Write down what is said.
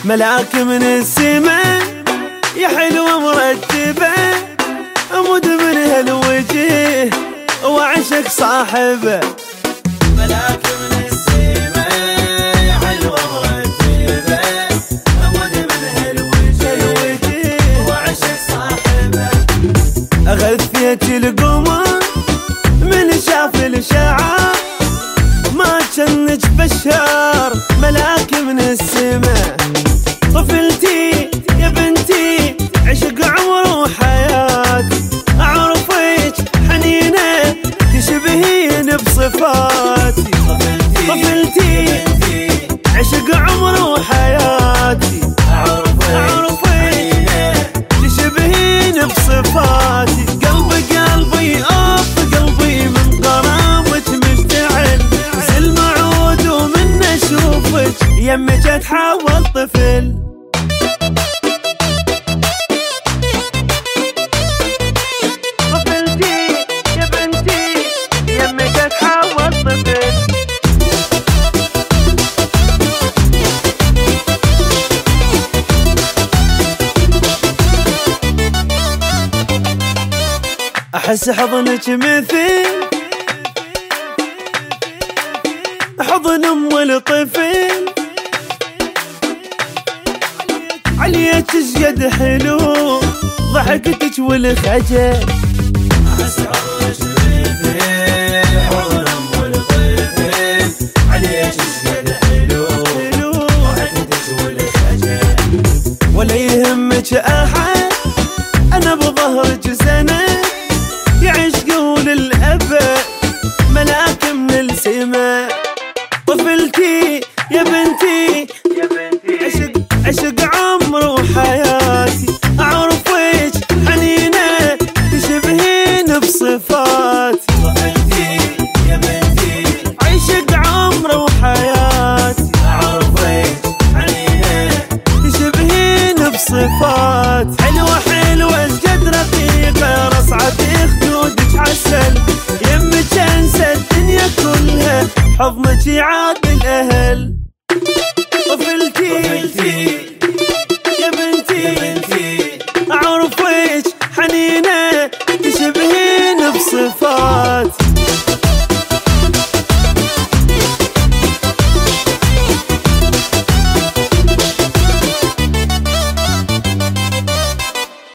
ملاك من السماء يا حلوة مرتبة، أمود من هالوجه وعشق صاحبه. ملاك من السماء يا حلوة مرتبة، أمود من هالوجه وعشق صاحبه. أغثيت القمر من شاف الشعر، ما جنك بشار ملاك من السماء. طفلتي يا بنتي عشق عمر وحياتي، أعرفك حنينة تشبهين بصفاتي. طفلتي عشق عمر وحياتي، أعرفك تشبهين بصفاتي. قلبي أوف قلبي من غرامك مشتعل، زل معود ومن أشوفك يمك أتحول طفل. طفلتي يا بنتي يمك أتحول طفل. أحس حضنك مثل حضن أم الطفل، عليك شقد حلو ضحكتك والخجل. أحس حضنك مثل حضن أم الطفل، عليك شقد حلو ضحكتك والخجل. ولا يهمك أحد أنا بظهرك سنة، يعيش قول الأبد ملاك من السماء. طفلتي يا بنتي عشق عمر وحياتي، أعرفك حنينة تشبهين بصفاتي. طفلتي يا بنتي عشق عمر وحياتي، أعرفك حنينة تشبهين بصفاتي. حلوة سجد رقيقة رصعة خدودك عسل، يمك انسى الدنيا كلها حضنك يعاد الأهل. طفلتي